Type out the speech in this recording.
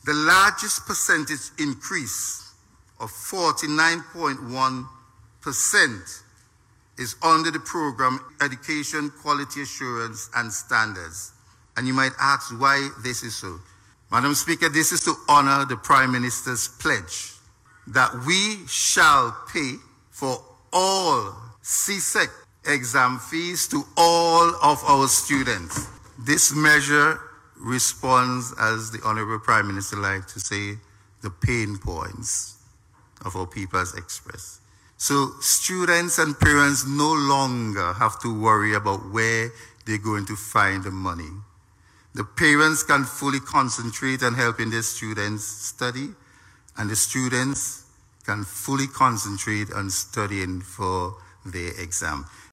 The largest percentage increase of 49.1% is under the program Education Quality Assurance and Standards. And you might ask why this is so. Madam Speaker, this is to honor the Prime Minister's pledge that we shall pay for all CSEC exam fees to all of our students. This measure responds, as the Honorable Prime Minister liked to say, the pain points of our people as expressed. So students and parents no longer have to worry about where they're going to find the money. The parents can fully concentrate on helping their students study, and the students can fully concentrate on studying for their exam.